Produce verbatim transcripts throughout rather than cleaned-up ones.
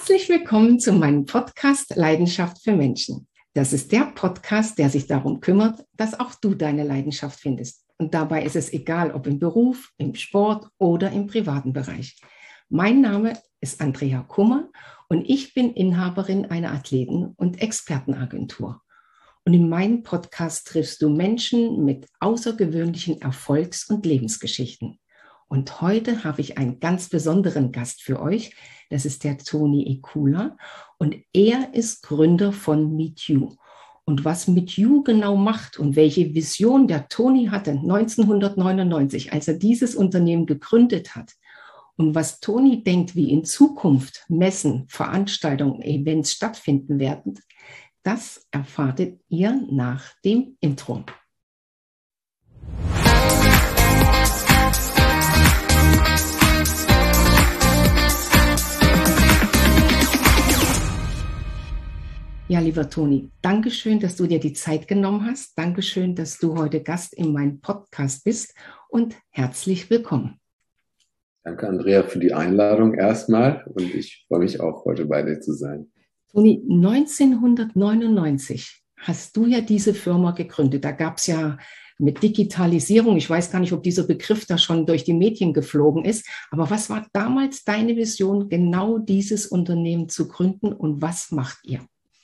Herzlich willkommen zu meinem Podcast Leidenschaft für Menschen. Das ist der Podcast, der sich darum kümmert, dass auch du deine Leidenschaft findest. Und dabei ist es egal, ob im Beruf, im Sport oder im privaten Bereich. Mein Name ist Andrea Kummer und ich bin Inhaberin einer Athleten- und Expertenagentur. Und in meinem Podcast triffst du Menschen mit außergewöhnlichen Erfolgs- und Lebensgeschichten. Und heute habe ich einen ganz besonderen Gast für euch. Das ist der Toni Ekula und er ist Gründer von Meet You. Und was Meet You genau macht und welche Vision der Toni hatte neunzehnhundertneunundneunzig, als er dieses Unternehmen gegründet hat, und was Toni denkt, wie in Zukunft Messen, Veranstaltungen, Events stattfinden werden, das erfahrt ihr nach dem Intro. Ja, lieber Toni, Dankeschön, dass du dir die Zeit genommen hast. Dankeschön, dass du heute Gast in meinem Podcast bist und herzlich willkommen. Danke, Andrea, für die Einladung erstmal und ich freue mich auch, heute bei dir zu sein. Toni, neunzehnhundertneunundneunzig hast du ja diese Firma gegründet. Da gab es ja mit Digitalisierung, ich weiß gar nicht, ob dieser Begriff da schon durch die Medien geflogen ist, aber was war damals deine Vision, genau dieses Unternehmen zu gründen und was macht ihr?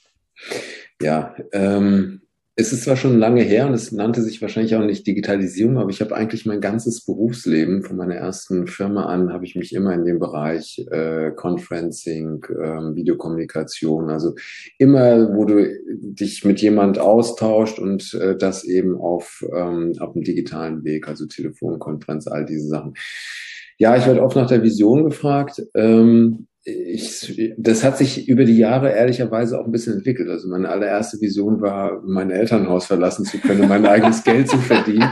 Ja, ähm, es ist zwar schon lange her und es nannte sich wahrscheinlich auch nicht Digitalisierung, aber ich habe eigentlich mein ganzes Berufsleben, von meiner ersten Firma an, habe ich mich immer in dem Bereich äh, Conferencing, äh, Videokommunikation, also immer, wo du dich mit jemand austauscht und äh, das eben auf, ähm, auf dem digitalen Weg, also Telefonkonferenz, all diese Sachen. Ja, ich werde oft nach der Vision gefragt. Ähm, Ich, das hat sich über die Jahre ehrlicherweise auch ein bisschen entwickelt. Also meine allererste Vision war, mein Elternhaus verlassen zu können, mein eigenes Geld zu verdienen.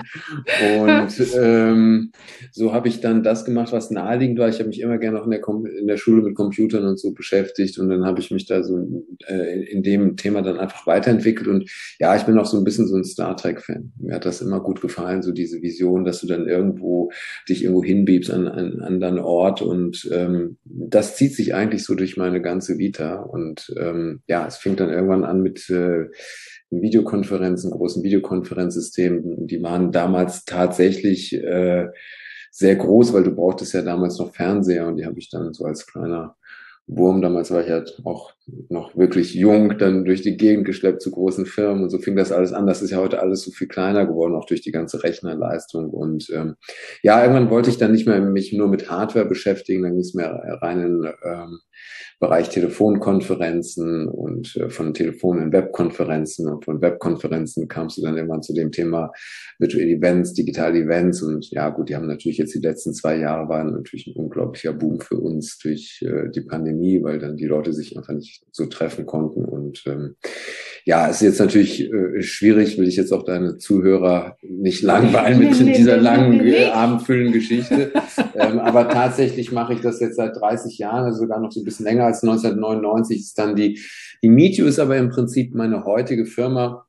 Und ähm, so habe ich dann das gemacht, was naheliegend war. Ich habe mich immer gerne auch in der, Kom- in der Schule mit Computern und so beschäftigt. Und dann habe ich mich da so äh, in dem Thema dann einfach weiterentwickelt. Und ja, ich bin auch so ein bisschen so ein Star Trek-Fan. Mir hat das immer gut gefallen, so diese Vision, dass du dann irgendwo dich irgendwo hinbiebst an einen anderen Ort. Und ähm, das zieht sich eigentlich so durch meine ganze Vita und ähm, ja, es fing dann irgendwann an mit äh, Videokonferenzen, großen Videokonferenzsystemen, die waren damals tatsächlich äh, sehr groß, weil du brauchtest ja damals noch Fernseher und die habe ich dann so als kleiner Wurm, damals war ich halt auch noch wirklich jung, dann durch die Gegend geschleppt zu großen Firmen und so fing das alles an. Das ist ja heute alles so viel kleiner geworden, auch durch die ganze Rechnerleistung. Und ähm, ja, irgendwann wollte ich dann nicht mehr mich nur mit Hardware beschäftigen, dann ging es mehr rein in ähm, Bereich Telefonkonferenzen und äh, von Telefon in Webkonferenzen und von Webkonferenzen kamst du dann irgendwann zu dem Thema Virtual Events, digitale Events und ja gut, die haben natürlich jetzt die letzten zwei Jahre waren natürlich ein unglaublicher Boom für uns durch äh, die Pandemie, weil dann die Leute sich einfach nicht so treffen konnten und ähm, ja, es ist jetzt natürlich äh, schwierig, will ich jetzt auch deine Zuhörer nicht langweilen mit nee, nee, dieser nee, langen nee, nee. Äh, abendfüllenden Geschichte, ähm, aber tatsächlich mache ich das jetzt seit dreißig Jahren, also sogar noch so ein bisschen länger als neunzehnhundertneunundneunzig ist dann die, die Meet You ist aber im Prinzip meine heutige Firma.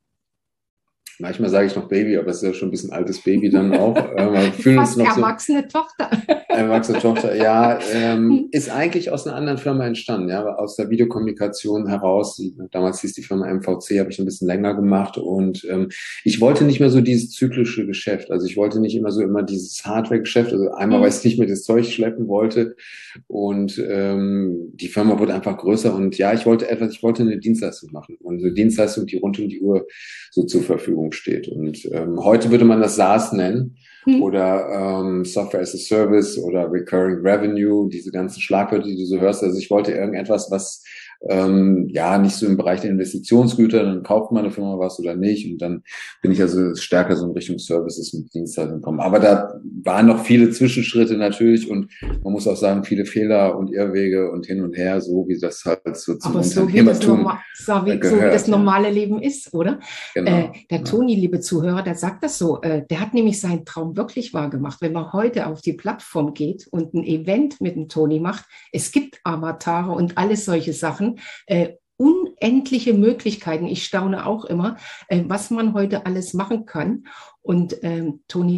Manchmal sage ich noch Baby, aber es ist ja schon ein bisschen altes Baby dann auch. Ähm, wir fühlen Fast uns noch erwachsene so, Tochter. Erwachsene Tochter, ja. Ähm, ist eigentlich aus einer anderen Firma entstanden, ja, aus der Videokommunikation heraus. Damals hieß die Firma M V C, habe ich ein bisschen länger gemacht und ähm, ich wollte nicht mehr so dieses zyklische Geschäft. Also ich wollte nicht immer so immer dieses Hardware-Geschäft. Also einmal, weil ich nicht mehr das Zeug schleppen wollte und ähm, die Firma wurde einfach größer und ja, ich wollte etwas, ich wollte eine Dienstleistung machen und eine Dienstleistung, die rund um die Uhr so zur Verfügung steht. Und ähm, heute würde man das SaaS nennen hm. oder ähm, Software as a Service oder Recurring Revenue, diese ganzen Schlagwörter, die du so hörst. Also ich wollte irgendetwas, was ähm, ja nicht so im Bereich der Investitionsgüter, dann kauft man eine Firma was oder nicht und dann bin ich also stärker so in Richtung Services und Dienstleistungen gekommen. Aber da waren noch viele Zwischenschritte natürlich und man muss auch sagen, viele Fehler und Irrwege und hin und her, so wie das halt so zum Aber so Unternehmertum wie das, so wie, gehört, so wie das normale ja. Leben ist, oder? Genau, äh, der genau. Toni, liebe Zuhörer, der sagt das so, äh, der hat nämlich seinen Traum wirklich wahr gemacht. Wenn man heute auf die Plattform geht und ein Event mit dem Toni macht, es gibt Avatare und alles solche Sachen, äh, unendliche Möglichkeiten. Ich staune auch immer, äh, was man heute alles machen kann. Und ähm, Toni,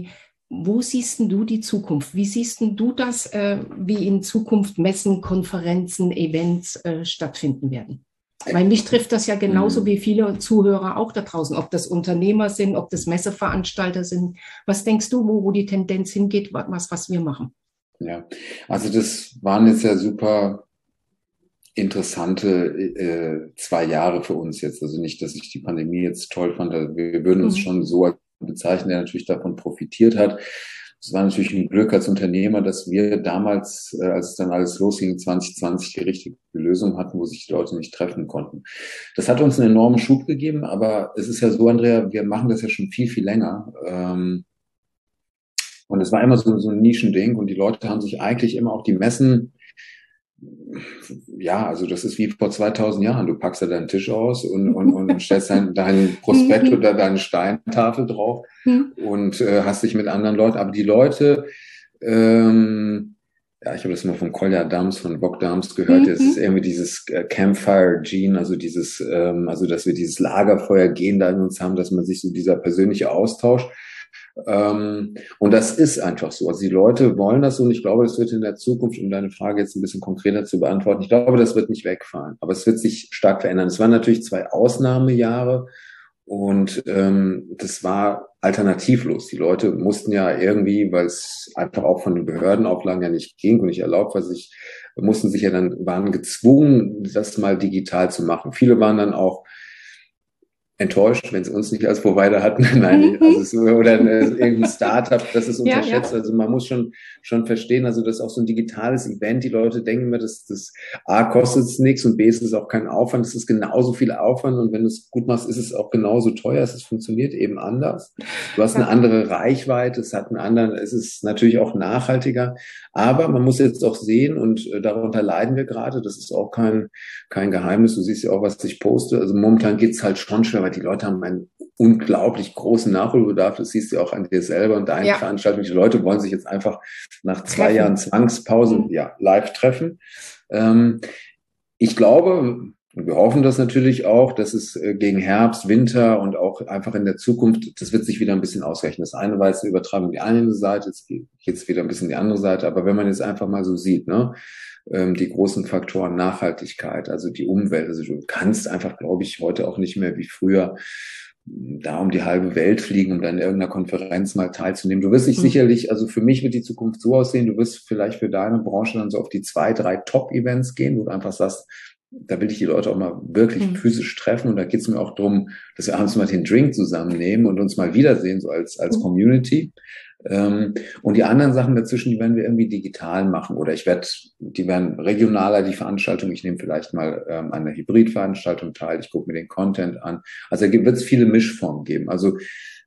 Wo siehst denn du die Zukunft? Wie siehst denn du das, äh, wie in Zukunft Messen, Konferenzen, Events äh, stattfinden werden? Weil mich trifft das ja genauso Mhm. wie viele Zuhörer auch da draußen, ob das Unternehmer sind, ob das Messeveranstalter sind. Was denkst du, wo, wo die Tendenz hingeht, was, was wir machen? Ja, also das waren jetzt ja super interessante äh, zwei Jahre für uns jetzt. Also nicht, dass ich die Pandemie jetzt toll fand. Also wir würden uns Mhm. schon so bezeichnen, der natürlich davon profitiert hat. Es war natürlich ein Glück als Unternehmer, dass wir damals, äh, als es dann alles losging, zwanzig zwanzig die richtige Lösung hatten, wo sich die Leute nicht treffen konnten. Das hat uns einen enormen Schub gegeben, aber es ist ja so, Andrea, wir machen das ja schon viel, viel länger. Ähm, und es war immer so, so ein Nischending und die Leute haben sich eigentlich immer auf die Messen, ja, also das ist wie vor zweitausend Jahren. Du packst da deinen Tisch aus und, und, und stellst deinen, deinen Prospekt Mhm. oder deine Steintafel drauf Mhm. und äh, hast dich mit anderen Leuten. Aber die Leute, ähm, ja, ich habe das mal von Kolja Dams, von Bock Dams gehört, es ist Mhm. irgendwie dieses äh, Campfire Gene, also dieses, ähm, also dass wir dieses Lagerfeuer gehen da in uns haben, dass man sich so dieser persönliche Austausch ähm, und das ist einfach so. Also die Leute wollen das so und ich glaube, das wird in der Zukunft, um deine Frage jetzt ein bisschen konkreter zu beantworten, ich glaube, das wird nicht wegfallen, aber es wird sich stark verändern. Es waren natürlich zwei Ausnahmejahre und ähm, das war alternativlos. Die Leute mussten ja irgendwie, weil es einfach auch von den Behördenauflagen ja nicht ging und nicht erlaubt war, sich, mussten sich ja dann, waren gezwungen, das mal digital zu machen. Viele waren dann auch enttäuscht, wenn sie uns nicht als Provider hatten. Nein, also Mhm. es, oder eine, irgendein Startup, das ist Ja, unterschätzt. ja. Also man muss schon, schon verstehen, also das ist auch so ein digitales Event. Die Leute denken immer, dass das A kostet es nichts und B ist es auch kein Aufwand. Es ist genauso viel Aufwand und wenn du es gut machst, ist es auch genauso teuer. Es funktioniert eben anders. Du hast eine Ja. andere Reichweite, es hat einen anderen, es ist natürlich auch nachhaltiger. Aber man muss jetzt auch sehen und äh, darunter leiden wir gerade. Das ist auch kein, kein Geheimnis. Du siehst ja auch, was ich poste. Also momentan geht's halt schon schwer, weil die Leute haben einen unglaublich großen Nachholbedarf. Das siehst du auch an dir selber und deinen Ja. Veranstaltungen. Die Leute wollen sich jetzt einfach nach zwei Jahren Treffen. Zwangspause Mhm. ja live treffen. Ähm, ich glaube, und wir hoffen das natürlich auch, dass es äh, gegen Herbst, Winter und auch einfach in der Zukunft, das wird sich wieder ein bisschen ausrechnen. Das eine war jetzt eine Übertragung die eine Seite, jetzt geht es wieder ein bisschen die andere Seite. Aber wenn man jetzt einfach mal so sieht, ne, ähm, die großen Faktoren Nachhaltigkeit, also die Umwelt, also du kannst einfach, glaube ich, heute auch nicht mehr wie früher da um die halbe Welt fliegen, um dann in irgendeiner Konferenz mal teilzunehmen. Du wirst dich Mhm. sicherlich, also für mich wird die Zukunft so aussehen, du wirst vielleicht für deine Branche dann so auf die zwei, drei Top-Events gehen, wo du einfach sagst, da will ich die Leute auch mal wirklich Mhm. physisch treffen und da geht es mir auch darum, dass wir abends mal den Drink zusammennehmen und uns mal wiedersehen, so als, als Mhm. Community. Ähm, und die anderen Sachen dazwischen, die werden wir irgendwie digital machen oder ich werde, die werden regionaler, die Veranstaltung. Ich nehme vielleicht mal ähm, an einer Hybridveranstaltung teil, ich gucke mir den Content an. Also da wird es viele Mischformen geben. Also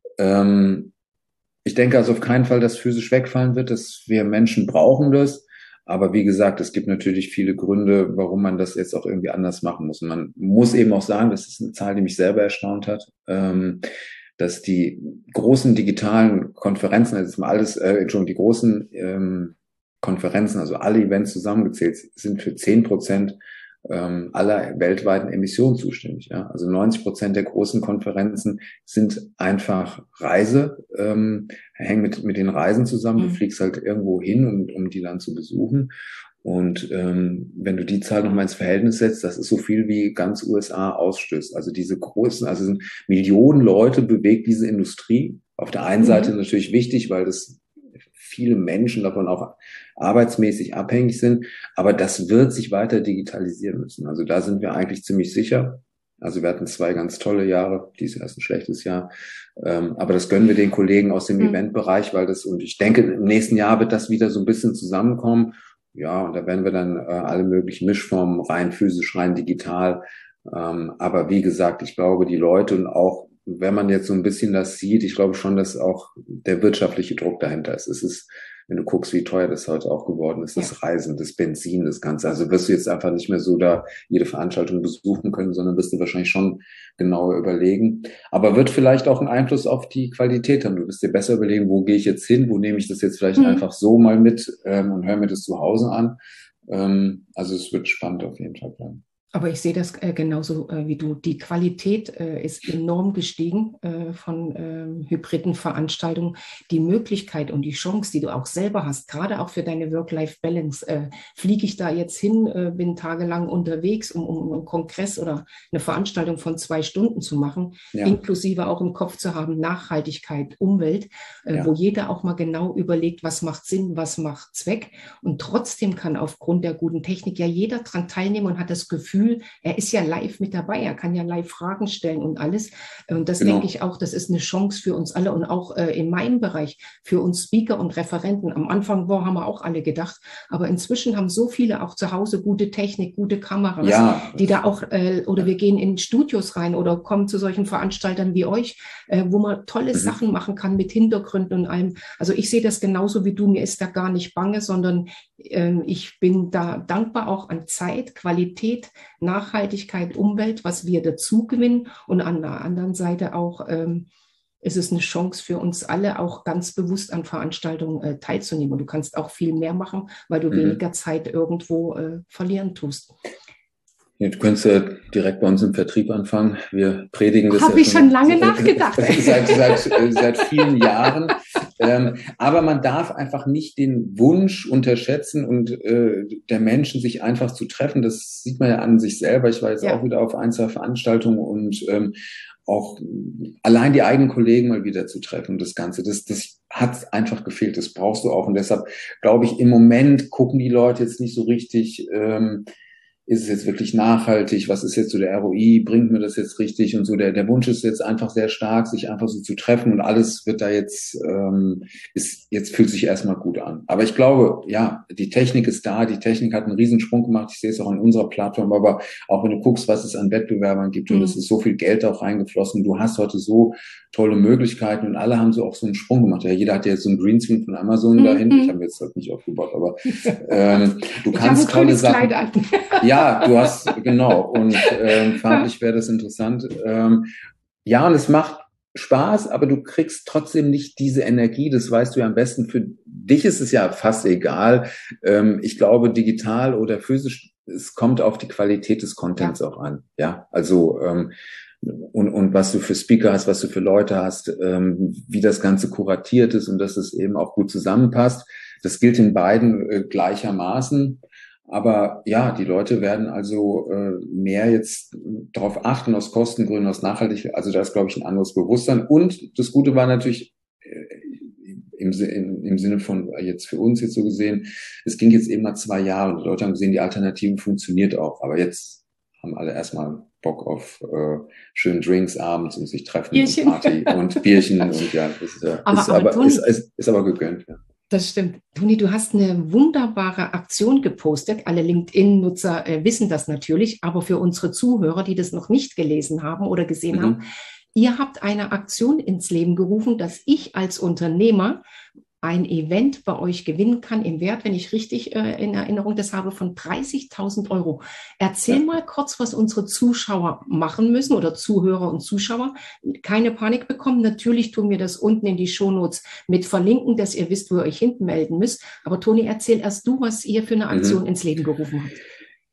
ähm, ich denke also auf keinen Fall, dass physisch wegfallen wird, dass wir Menschen brauchen das. Aber wie gesagt, es gibt natürlich viele Gründe, warum man das jetzt auch irgendwie anders machen muss. Und man muss eben auch sagen, das ist eine Zahl, die mich selber erstaunt hat, ähm, dass die großen digitalen Konferenzen, also jetzt mal alles, äh, Entschuldigung, die großen ähm, Konferenzen, also alle Events zusammengezählt, sind für zehn Prozent ähm, aller weltweiten Emissionen zuständig. Ja? Also neunzig Prozent der großen Konferenzen sind einfach Reise, ähm, hängen mit, mit den Reisen zusammen. Du Mhm. fliegst halt irgendwo hin, um, um die dann zu besuchen. Und ähm, wenn du die Zahl nochmal ins Verhältnis setzt, das ist so viel wie ganz U S A ausstößt. Also diese großen, also sind Millionen Leute bewegt diese Industrie. Auf der einen Seite Mhm. natürlich wichtig, weil das viele Menschen davon auch arbeitsmäßig abhängig sind. Aber das wird sich weiter digitalisieren müssen. Also da sind wir eigentlich ziemlich sicher. Also wir hatten zwei ganz tolle Jahre, dies erst ein schlechtes Jahr. Ähm, aber das gönnen wir den Kollegen aus dem Mhm. Eventbereich, weil das, und ich denke, im nächsten Jahr wird das wieder so ein bisschen zusammenkommen. Ja, und da werden wir dann äh, alle möglichen Mischformen, rein physisch, rein digital. Ähm, aber wie gesagt, ich glaube, die Leute und auch, wenn man jetzt so ein bisschen das sieht, ich glaube schon, dass auch der wirtschaftliche Druck dahinter ist. Es ist, wenn du guckst, wie teuer das heute auch geworden ist, Ja. das Reisen, das Benzin, das Ganze. Also wirst du jetzt einfach nicht mehr so da jede Veranstaltung besuchen können, sondern wirst du wahrscheinlich schon genauer überlegen. Aber wird vielleicht auch einen Einfluss auf die Qualität haben. Du wirst dir besser überlegen, wo gehe ich jetzt hin, wo nehme ich das jetzt vielleicht Mhm. einfach so mal mit ähm, und höre mir das zu Hause an. Ähm, also es wird spannend auf jeden Fall bleiben. Aber ich sehe das äh, genauso äh, wie du. Die Qualität äh, ist enorm gestiegen äh, von äh, hybriden Veranstaltungen. Die Möglichkeit und die Chance, die du auch selber hast, gerade auch für deine Work-Life-Balance, äh, fliege ich da jetzt hin, äh, bin tagelang unterwegs, um, um einen Kongress oder eine Veranstaltung von zwei Stunden zu machen, Ja, inklusive auch im Kopf zu haben, Nachhaltigkeit, Umwelt, äh, wo ja, jeder auch mal genau überlegt, was macht Sinn, was macht Zweck. Und trotzdem kann aufgrund der guten Technik ja jeder daran teilnehmen und hat das Gefühl, er ist ja live mit dabei, er kann ja live Fragen stellen und alles. Und das denke genau. ich auch, das ist eine Chance für uns alle und auch äh, in meinem Bereich für uns Speaker und Referenten. Am Anfang boah, haben wir auch alle gedacht, aber inzwischen haben so viele auch zu Hause gute Technik, gute Kameras, Ja, die da das, auch, äh, oder wir ja. gehen in Studios rein oder kommen zu solchen Veranstaltern wie euch, äh, wo man tolle Mhm. Sachen machen kann mit Hintergründen und allem. Also ich sehe das genauso wie du, mir ist da gar nicht bange, sondern ähm, ich bin da dankbar auch an Zeit, Qualität, Nachhaltigkeit, Umwelt, was wir dazu gewinnen. Und an der anderen Seite auch ähm, ist es eine Chance für uns alle, auch ganz bewusst an Veranstaltungen äh, teilzunehmen. Und du kannst auch viel mehr machen, weil du Mhm. weniger Zeit irgendwo äh, verlieren tust. Ja, du könntest ja direkt bei uns im Vertrieb anfangen. Wir predigen das ja Habe ich schon schon lange nachgedacht. seit, seit, seit vielen Jahren. Ähm, aber man darf einfach nicht den Wunsch unterschätzen und äh, der Menschen, sich einfach zu treffen. Das sieht man ja an sich selber. Ich war jetzt auch Ja, wieder auf ein, zwei Veranstaltungen und ähm, auch allein die eigenen Kollegen mal wieder zu treffen. Das Ganze, das, das hat einfach gefehlt. Das brauchst du auch. Und deshalb glaube ich, im Moment gucken die Leute jetzt nicht so richtig, ähm, ist es jetzt wirklich nachhaltig? Was ist jetzt so der R O I? Bringt mir das jetzt richtig? Und so der, der Wunsch ist jetzt einfach sehr stark, sich einfach so zu treffen und alles wird da jetzt, ähm, ist, jetzt fühlt sich erstmal gut an. Aber ich glaube, ja, die Technik ist da. Die Technik hat einen Riesensprung gemacht. Ich sehe es auch an unserer Plattform. Aber auch wenn du guckst, was es an Wettbewerbern gibt und es hm. ist so viel Geld auch reingeflossen. Du hast heute so tolle Möglichkeiten und alle haben so auch so einen Sprung gemacht. Ja, jeder hat ja jetzt so einen Greenscreen von Amazon Hm, dahin. Ich habe hm. mir jetzt halt nicht aufgebaut, aber ähm, du Ich habe ein kannst tolle grünes Kleid Sachen. an. Ja, du hast, genau. Und ähm, farblich wäre das interessant. Ähm, ja, und es macht Spaß, aber du kriegst trotzdem nicht diese Energie. Das weißt du ja am besten. Für dich ist es ja fast egal. Ähm, ich glaube, digital oder physisch, es kommt auf die Qualität des Contents Ja, auch an. Ja, also ähm, und, und was du für Speaker hast, was du für Leute hast, ähm, wie das Ganze kuratiert ist und dass es eben auch gut zusammenpasst. Das gilt in beiden äh, gleichermaßen. Aber ja, die Leute werden also äh, mehr jetzt darauf achten, aus Kostengründen, aus Nachhaltigkeit. Also da ist, glaube ich, ein anderes Bewusstsein. Und das Gute war natürlich äh, im, im, im Sinne von jetzt für uns jetzt so gesehen, es ging jetzt eben mal zwei Jahre und die Leute haben gesehen, die Alternative funktioniert auch. Aber jetzt haben alle erstmal Bock auf äh, schönen Drinks abends und sich treffen und Bierchen. Party und Bierchen und ja, das ist, ja, Aber, ist aber aber ist, Toni, ist, ist aber gegönnt. Ja. das stimmt. Toni, du hast eine wunderbare Aktion gepostet. Alle LinkedIn-Nutzer äh, wissen das natürlich, aber für unsere Zuhörer, die das noch nicht gelesen haben oder gesehen haben, Mhm. ihr habt eine Aktion ins Leben gerufen, dass ich als Unternehmer ein Event bei euch gewinnen kann im Wert, wenn ich richtig äh, in Erinnerung das habe, von dreißigtausend Euro. Erzähl Ja. mal kurz, was unsere Zuschauer machen müssen oder Zuhörer und Zuschauer. Keine Panik bekommen. Natürlich tun wir das unten in die Shownotes mit verlinken, dass ihr wisst, wo ihr euch hinten melden müsst. Aber Toni, erzähl erst du, was ihr für eine Aktion Mhm. ins Leben gerufen habt.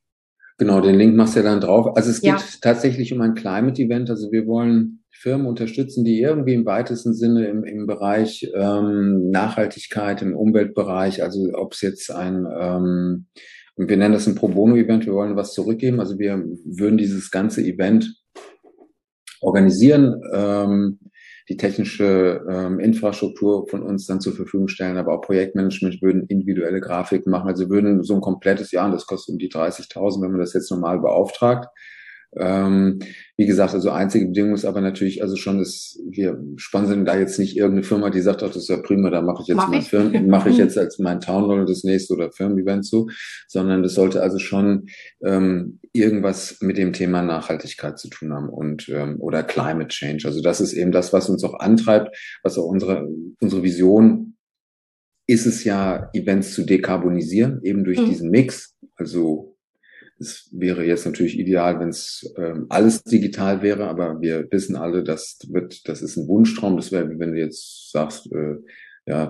Genau, den Link machst du ja dann drauf. Also es Ja, geht tatsächlich um ein Climate-Event. Also wir wollen Firmen unterstützen, die irgendwie im weitesten Sinne im, im Bereich ähm, Nachhaltigkeit, im Umweltbereich, also ob es jetzt ein, ähm, wir nennen das ein Pro Bono-Event, wir wollen was zurückgeben. Also wir würden dieses ganze Event organisieren, ähm, die technische ähm, Infrastruktur von uns dann zur Verfügung stellen, aber auch Projektmanagement, würden individuelle Grafiken machen, also würden so ein komplettes Jahr, und das kostet um die dreißigtausend, wenn man das jetzt normal beauftragt. Ähm, wie gesagt, also einzige Bedingung ist aber natürlich, also schon, dass wir sponsern da jetzt nicht irgendeine Firma, die sagt, ach, das ist ja prima, da mache ich jetzt mache mein ich. Firmen, mache ich jetzt als mein Town Hall das nächste oder Firmen-Event so, sondern das sollte also schon ähm, irgendwas mit dem Thema Nachhaltigkeit zu tun haben und ähm, oder Climate Change. Also das ist eben das, was uns auch antreibt, was auch unsere unsere Vision ist, es ja, Events zu dekarbonisieren, eben durch Hm. diesen Mix. Also es wäre jetzt natürlich ideal, wenn es ähm, alles digital wäre, aber wir wissen alle, das wird, das ist ein Wunschtraum. Das wäre, wie wenn du jetzt sagst, äh, ja, dann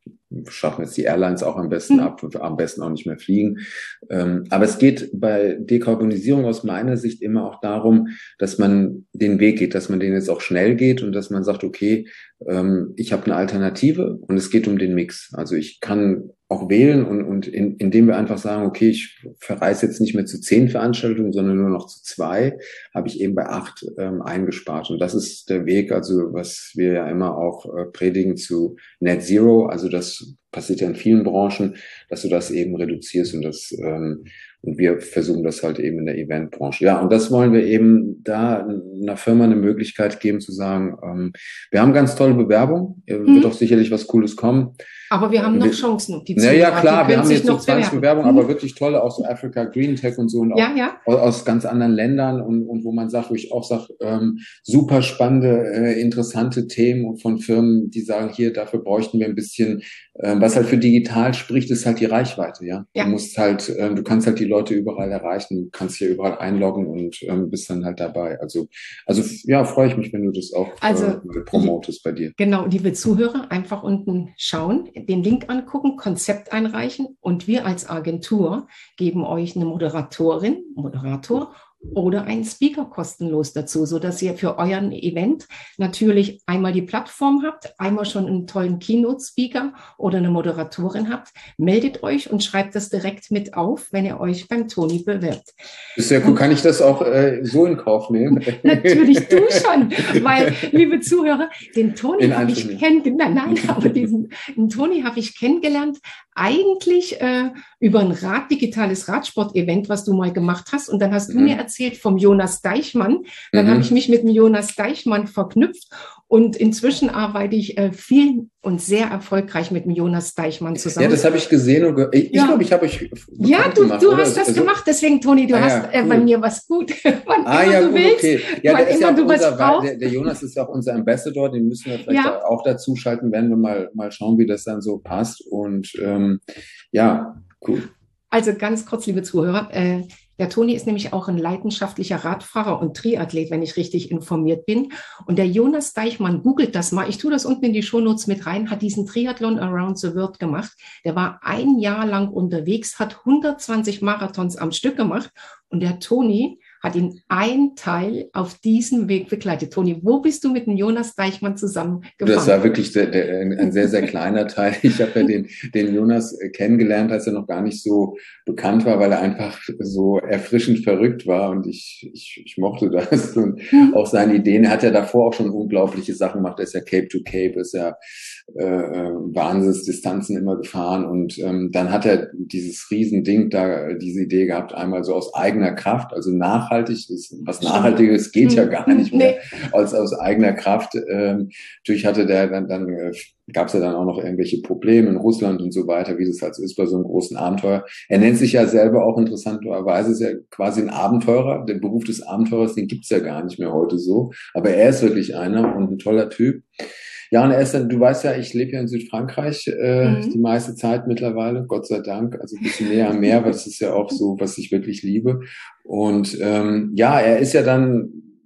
schaffen jetzt die Airlines auch am besten ab, am besten auch nicht mehr fliegen. Ähm, aber es geht bei Dekarbonisierung aus meiner Sicht immer auch darum, dass man den Weg geht, dass man den jetzt auch schnell geht und dass man sagt, okay, ähm, ich habe eine Alternative und es geht um den Mix. Also ich kann auch wählen und, und in, indem wir einfach sagen, okay, ich verreise jetzt nicht mehr zu zehn Veranstaltungen, sondern nur noch zu zwei, habe ich eben bei acht ähm, eingespart. Und das ist der Weg, also was wir ja immer auch äh, predigen zu Net Zero. Also das passiert ja in vielen Branchen, dass du das eben reduzierst und das ähm, und wir versuchen das halt eben in der Eventbranche. Ja, und das wollen wir eben da einer Firma eine Möglichkeit geben zu sagen, ähm, wir haben ganz tolle Bewerbung, wird Mhm. auch sicherlich was Cooles kommen. Aber wir haben noch wir, Chancen. Die na ja, klar, die wir haben sich jetzt so noch zwanzig bewerben. Bewerbungen, Mhm. aber wirklich tolle, auch so Africa Green Tech und so und auch Ja, ja. aus ganz anderen Ländern und, und wo man sagt, wo ich auch sage, ähm, super spannende, äh, interessante Themen von Firmen, die sagen, hier, dafür bräuchten wir ein bisschen, ähm, was halt für digital spricht, ist halt die Reichweite, ja. Ja. Du musst halt, ähm, du kannst halt die Leute überall erreichen, du kannst hier überall einloggen und ähm, bist dann halt dabei. Also, also ja, freue ich mich, wenn du das auch Also, äh, promotest bei dir. Genau, liebe Zuhörer, einfach unten schauen, den Link angucken, Konzept einreichen und wir als Agentur geben euch eine Moderatorin, Moderator oder einen Speaker kostenlos dazu, sodass ihr für euren Event natürlich einmal die Plattform habt, einmal schon einen tollen Keynote-Speaker oder eine Moderatorin habt. Meldet euch und schreibt das direkt mit auf, wenn ihr euch beim Toni bewirbt. Ist ja cool. Kann ich das auch äh, so in Kauf nehmen? Natürlich du schon, weil, liebe Zuhörer, den Toni habe ich kennengelernt, nein, nein, aber diesen den Toni habe ich kennengelernt, eigentlich äh, über ein Rad, digitales Radsport-Event, was du mal gemacht hast. Und dann hast mhm. du mir erzählt vom Jonas Deichmann. Dann mhm. habe ich mich mit dem Jonas Deichmann verknüpft. Und inzwischen arbeite ich äh, viel und sehr erfolgreich mit dem Jonas Deichmann zusammen. Ja, das habe ich gesehen. Und ge ich ja. glaube, ich habe euch Ja, du, gemacht, du oder? hast das also, gemacht. Deswegen, Toni, du ah, hast ja, äh, cool. bei mir was gut. Wann ah immer ja, du gut, willst, okay. Ja, der, ist ja auch unser, der, der Jonas ist ja auch unser Ambassador. Den müssen wir vielleicht ja. auch dazu schalten, werden wir mal, mal schauen, wie das dann so passt. Und ähm, ja, cool. Also ganz kurz, liebe Zuhörer, äh, der Toni ist nämlich auch ein leidenschaftlicher Radfahrer und Triathlet, wenn ich richtig informiert bin. Und der Jonas Deichmann, googelt das mal, ich tue das unten in die Shownotes mit rein, hat diesen Triathlon Around the World gemacht. Der war ein Jahr lang unterwegs, hat hundertzwanzig Marathons am Stück gemacht. Und der Toni hat ihn ein Teil auf diesem Weg begleitet. Toni, wo bist du mit dem Jonas Deichmann zusammengefahren? Das war wirklich der, der, ein sehr, sehr kleiner Teil. Ich habe ja den, den Jonas kennengelernt, als er noch gar nicht so bekannt war, weil er einfach so erfrischend verrückt war und ich, ich, ich mochte das und mhm. auch seine Ideen. Er hat ja davor auch schon unglaubliche Sachen gemacht. Er ist ja Cape to Cape, ist ja äh, Wahnsinnsdistanzen immer gefahren und ähm, dann hat er dieses Riesending da, diese Idee gehabt, einmal so aus eigener Kraft, also nachhaltig. Was Nachhaltiges geht ja gar nicht mehr nee. als aus eigener Kraft. Ähm, natürlich hatte der dann, dann äh, gab es ja dann auch noch irgendwelche Probleme in Russland und so weiter, wie das halt so ist bei so einem großen Abenteuer. Er nennt sich ja selber auch interessanterweise, ist ja quasi ein Abenteurer. Der Beruf des Abenteurers, den gibt's ja gar nicht mehr heute so. Aber er ist wirklich einer und ein toller Typ. Ja, und er ist dann, du weißt ja, ich lebe ja in Südfrankreich äh, mhm. die meiste Zeit mittlerweile, Gott sei Dank, also ein bisschen näher am Meer, aber das ist ja auch so, was ich wirklich liebe. Und ähm, ja, er ist ja dann,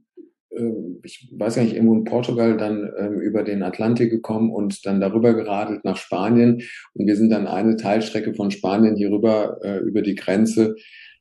äh, ich weiß gar nicht, irgendwo in Portugal dann ähm, über den Atlantik gekommen und dann darüber geradelt nach Spanien. Und wir sind dann eine Teilstrecke von Spanien hier rüber äh, über die Grenze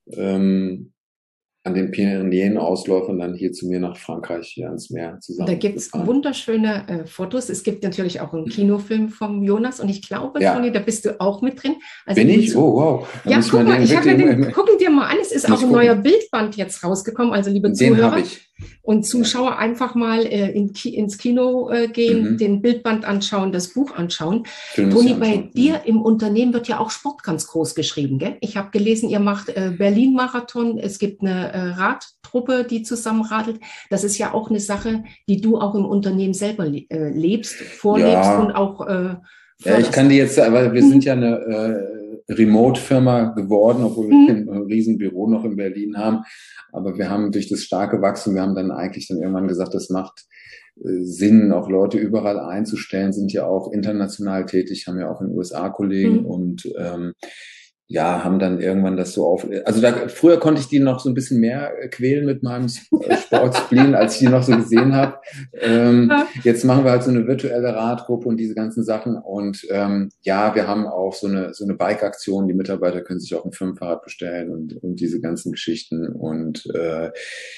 ähm, an den Pyrenäen-Ausläufern dann hier zu mir nach Frankreich, hier ans Meer zusammen. Da gibt es wunderschöne äh, Fotos. Es gibt natürlich auch einen Kinofilm vom Jonas und ich glaube, ja. Toni, da bist du auch mit drin. Also bin ich? Oh, wow. Dann ja, guck mal, ich habe ja den, gucken dir mal an, es ist auch ein gucken. neuer Bildband jetzt rausgekommen, also liebe den Zuhörer. habe ich. Und Zuschauer ja. einfach mal äh, in Ki ins Kino äh, gehen, mhm. den Bildband anschauen, das Buch anschauen. Film Toni, bei anschauen. dir im Unternehmen wird ja auch Sport ganz groß geschrieben, gell? Ich habe gelesen, ihr macht äh, Berlin-Marathon, es gibt eine äh, Radtruppe, die zusammen radelt. Das ist ja auch eine Sache, die du auch im Unternehmen selber le äh, lebst, vorlebst ja. und auch äh, ja, ich kann die jetzt, aber wir mhm. sind ja eine äh, Remote-Firma geworden, obwohl mhm. wir ein Riesenbüro noch in Berlin haben. Aber wir haben durch das starke Wachstum, wir haben dann eigentlich dann irgendwann gesagt, das macht äh, Sinn, auch Leute überall einzustellen, sind ja auch international tätig, haben ja auch in den U S A Kollegen mhm. und ähm, ja, haben dann irgendwann das so auf. Also da, früher konnte ich die noch so ein bisschen mehr quälen mit meinem Sportspleen, als ich die noch so gesehen habe. Ähm, jetzt machen wir halt so eine virtuelle Radgruppe und diese ganzen Sachen. Und ähm, ja, wir haben auch so eine so eine Bike-Aktion. Die Mitarbeiter können sich auch ein Firmenfahrrad bestellen und und diese ganzen Geschichten. Und äh,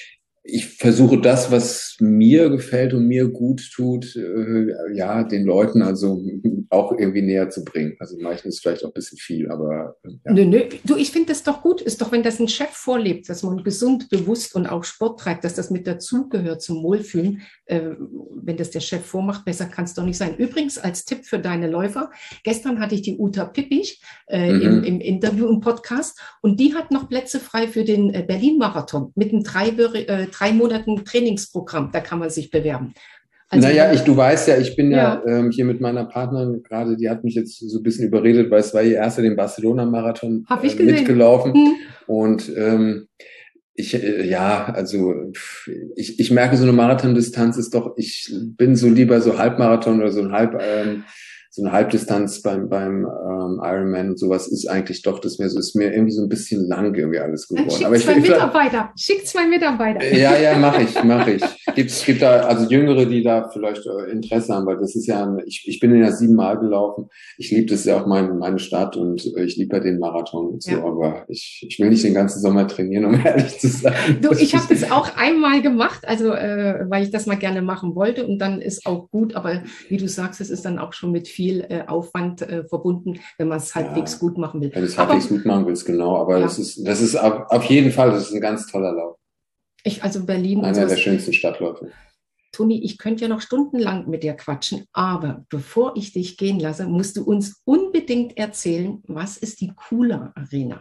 ich versuche das, was mir gefällt und mir gut tut, äh, ja, den Leuten also auch irgendwie näher zu bringen. Also manchmal ist vielleicht auch ein bisschen viel, aber äh, ja. Nö, nö. Du, ich finde das doch gut. Ist doch, wenn das ein Chef vorlebt, dass man gesund, bewusst und auch Sport treibt, dass das mit dazugehört zum Wohlfühlen. Äh, wenn das der Chef vormacht, besser kann es doch nicht sein. Übrigens, als Tipp für deine Läufer, gestern hatte ich die Uta Pippich äh, Mhm. im, im Interview, im Podcast, und die hat noch Plätze frei für den äh, Berlin-Marathon mit einem drei, äh, drei Monaten Trainingsprogramm. Da kann man sich bewerben. Also, naja, ich, du weißt ja, ich bin ja, ja ähm, hier mit meiner Partnerin gerade, die hat mich jetzt so ein bisschen überredet, weil es war ihr erster den Barcelona-Marathon äh, mitgelaufen. Hm. Und ähm, ich, äh, ja, also ich, ich merke, so eine Marathondistanz ist doch, ich bin so lieber so Halbmarathon oder so ein Halb, ähm, so eine Halbdistanz beim, beim ähm, Ironman und sowas ist eigentlich doch, das mir so, ist mir irgendwie so ein bisschen lang irgendwie alles geworden. Schick Aber ich, zwei ich, Mitarbeiter, schick zwei Mitarbeiter. Ja, ja, mache ich, mache ich. Gibt, gibt da also Jüngere, die da vielleicht äh, Interesse haben, weil das ist ja, ein, ich, ich bin ja siebenmal gelaufen. Ich liebe das ja auch mein, meine Stadt und äh, ich liebe ja den Marathon und so, ja. Aber ich, ich will nicht den ganzen Sommer trainieren, um ehrlich zu sein. Du, ich habe das auch einmal gemacht, also äh, weil ich das mal gerne machen wollte, und dann ist auch gut, aber wie du sagst, es ist dann auch schon mit viel äh, Aufwand äh, verbunden, wenn man es halbwegs ja, gut machen will. Wenn du es halbwegs gut machen willst, genau. Aber ja. das ist, das ist auf, auf jeden Fall, das ist ein ganz toller Lauf. Ich, also Berlin. Einer der schönsten Stadtläufe. Toni, ich könnte ja noch stundenlang mit dir quatschen, aber bevor ich dich gehen lasse, musst du uns unbedingt erzählen, was ist die Kula Arena?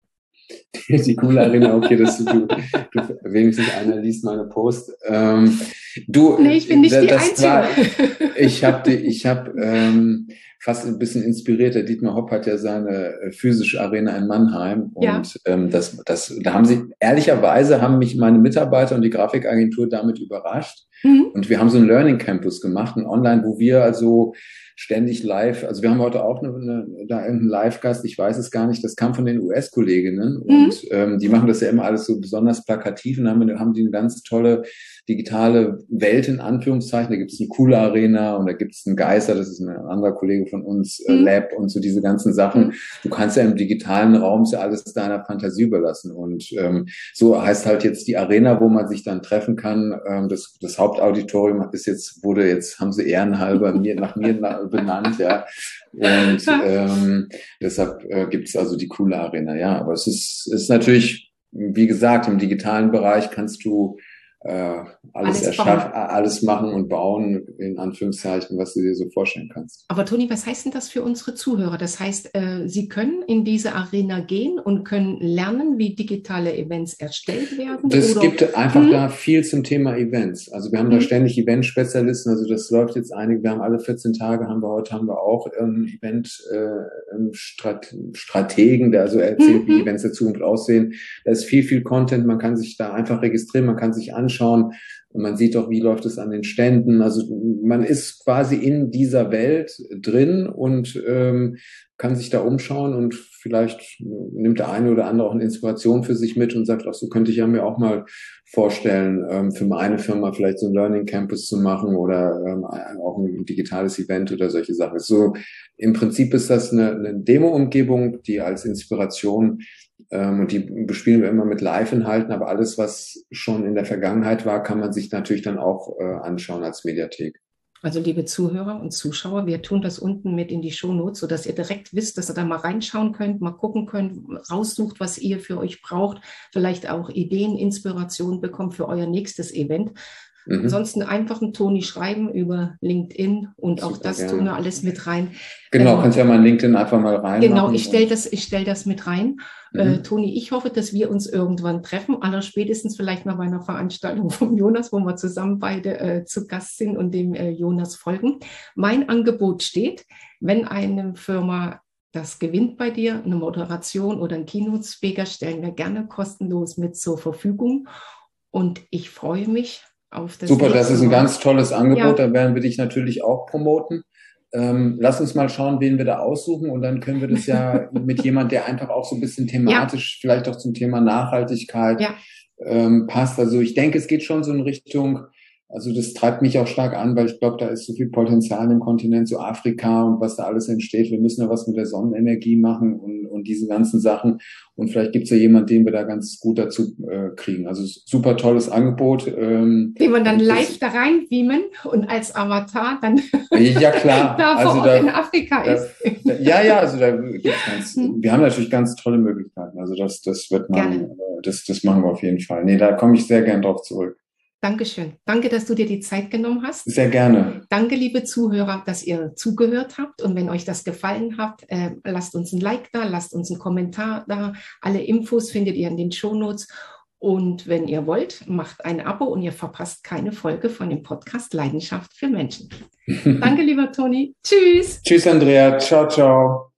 Die Kula Arena, okay, dass du, du, du wenigstens einer liest meine Post. Ähm, du, nee, ich bin nicht die Einzige. War, ich habe ich hab, ähm, fast ein bisschen inspiriert. Der Dietmar Hopp hat ja seine physische Arena in Mannheim. Und ja. ähm, das, das, da haben sie, ehrlicherweise haben mich meine Mitarbeiter und die Grafikagentur damit überrascht. Mhm. Und wir haben so einen Learning Campus gemacht, ein Online, wo wir also ständig live, also wir haben heute auch eine, eine, da irgendeinen Live-Gast, ich weiß es gar nicht, das kam von den U S-Kolleginnen mhm. und ähm, die machen das ja immer alles so besonders plakativ und haben, haben die eine ganz tolle digitale Welt in Anführungszeichen, da gibt es eine coole Arena und da gibt es einen Geister, das ist ein anderer Kollege von uns, mhm. äh, Lab und so diese ganzen Sachen. Mhm. Du kannst ja im digitalen Raum ja alles deiner Fantasie überlassen und ähm, so heißt halt jetzt die Arena, wo man sich dann treffen kann. Ähm, das, das Hauptauditorium ist jetzt, wurde jetzt, haben sie ehrenhalber mir, nach mir benannt, ja. Und ähm, deshalb äh, gibt es also die coole Arena, ja. Aber es ist, ist natürlich, wie gesagt, im digitalen Bereich kannst du äh, alles, alles erschaffen, alles machen und bauen, in Anführungszeichen, was du dir so vorstellen kannst. Aber Toni, was heißt denn das für unsere Zuhörer? Das heißt, äh, sie können in diese Arena gehen und können lernen, wie digitale Events erstellt werden? Es oder? gibt einfach hm? da viel zum Thema Events. Also wir haben hm. da ständig Event-Spezialisten, also das läuft jetzt einige, wir haben alle vierzehn Tage, haben wir heute, haben wir auch einen Event-Strategen, äh, der also erzählt, hm. wie Events der Zukunft aussehen. Da ist viel, viel Content, man kann sich da einfach registrieren, man kann sich anschauen, schauen. Und man sieht auch, wie läuft es an den Ständen. Also man ist quasi in dieser Welt drin und ähm, kann sich da umschauen und vielleicht nimmt der eine oder andere auch eine Inspiration für sich mit und sagt, ach, so könnte ich ja mir auch mal vorstellen, ähm, für meine Firma vielleicht so ein Learning Campus zu machen oder ähm, auch ein digitales Event oder solche Sachen. So im Prinzip ist das eine, eine Demo-Umgebung, die als Inspiration und die bespielen wir immer mit Live-Inhalten, aber alles, was schon in der Vergangenheit war, kann man sich natürlich dann auch äh, anschauen als Mediathek. Also liebe Zuhörer und Zuschauer, wir tun das unten mit in die Shownotes, sodass ihr direkt wisst, dass ihr da mal reinschauen könnt, mal gucken könnt, raussucht, was ihr für euch braucht, vielleicht auch Ideen, Inspiration bekommt für euer nächstes Event. Mhm. Ansonsten einfach einen Toni schreiben über LinkedIn und Super, auch das gerne. Tun wir alles mit rein. Genau, ähm, kannst ja mal in LinkedIn einfach mal rein. Genau, ich stelle das, ich stell das mit rein. Mhm. Äh, Toni, ich hoffe, dass wir uns irgendwann treffen, allerspätestens vielleicht mal bei einer Veranstaltung von Jonas, wo wir zusammen beide äh, zu Gast sind und dem äh, Jonas folgen. Mein Angebot steht, wenn eine Firma das gewinnt bei dir, eine Moderation oder ein Keynote-Speaker, stellen wir gerne kostenlos mit zur Verfügung. Und ich freue mich auf das Super, das ist ein Mal. ganz tolles Angebot, ja. Da werden wir dich natürlich auch promoten. Ähm, lass uns mal schauen, wen wir da aussuchen und dann können wir das ja mit jemand, der einfach auch so ein bisschen thematisch, ja, vielleicht auch zum Thema Nachhaltigkeit, ja, ähm, passt. Also ich denke, es geht schon so in Richtung, also das treibt mich auch stark an, weil ich glaube, da ist so viel Potenzial im Kontinent, so Afrika und was da alles entsteht. Wir müssen ja was mit der Sonnenenergie machen und, und diese ganzen Sachen. Und vielleicht gibt's ja jemanden, den wir da ganz gut dazu äh, kriegen. Also super tolles Angebot. Ähm, den man dann live da rein beamen und als Avatar dann ja, klar. da vor also Ort da, in Afrika da, ist. Da, ja, ja, also da gibt's ganz, wir haben natürlich ganz tolle Möglichkeiten. Also das, das wird man, Gerne. das, das machen wir auf jeden Fall. Nee, da komme ich sehr gern drauf zurück. Dankeschön. Danke, dass du dir die Zeit genommen hast. Sehr gerne. Danke, liebe Zuhörer, dass ihr zugehört habt. Und wenn euch das gefallen hat, äh, lasst uns ein Like da, lasst uns einen Kommentar da. Alle Infos findet ihr in den Shownotes. Und wenn ihr wollt, macht ein Abo und ihr verpasst keine Folge von dem Podcast Leidenschaft für Menschen. Danke, lieber Toni. Tschüss. Tschüss, Andrea. Ciao, ciao.